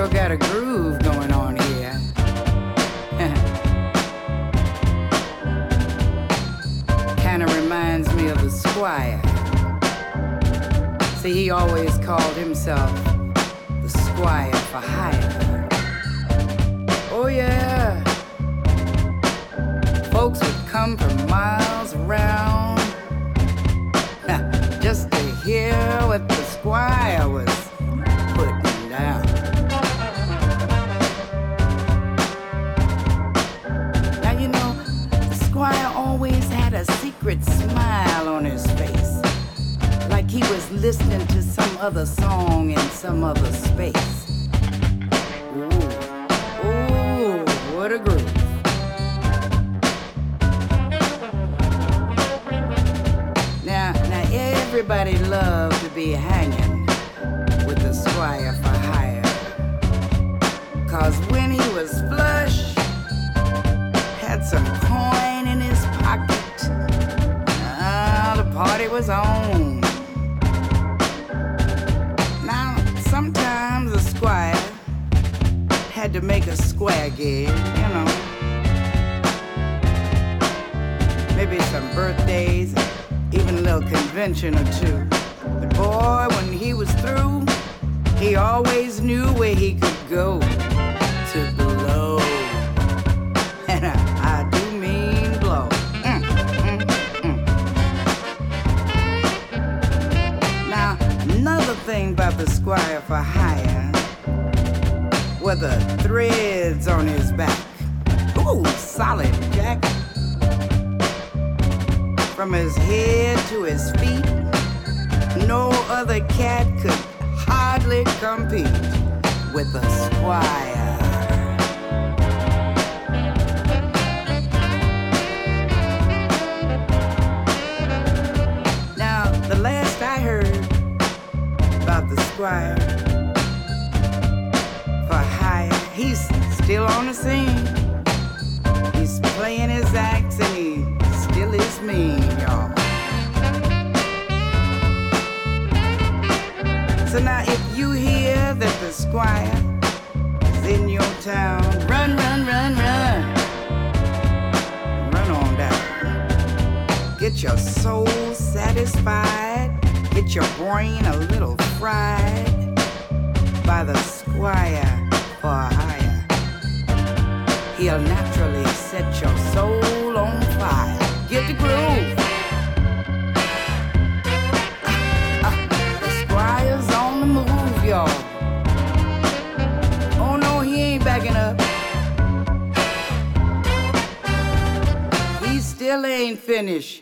sure got a groove going on here. Kinda reminds me of the Squire. See, he always called himself the Squire for hire. Oh yeah. Folks would come from miles around just to hear what the Squire was putting down. Now you know, the Squire always had a secret smile on his face, like he was listening to some other song in some other space. Ooh, what a groove. Now everybody loved to be hanging with the Squire for hire, 'cause when he was flush, had some coin in his pocket, the party was on. Now sometimes the Squire had to make a square gig, you know. Maybe some birthdays, even a little convention or two. But boy, when he was through, he always knew where he could go to blow. And I do mean blow. Now, another thing about the Squire for hire were the threads on his back. Ooh, solid jack. From his head to his feet, no other cat could hardly compete with the Squire. Now, the last I heard about the Squire for hire, he's still on the scene. He's playing his acts and he still is mean, y'all. So now if you hear that the Squire is in your town, run, run, run, run. Run on down. Get your soul satisfied, get your brain a little fried by the Squire for hire. He'll naturally set your soul on fire. Get the groove. The Squire's on the move, y'all. Oh no, he ain't backing up. He still ain't finished.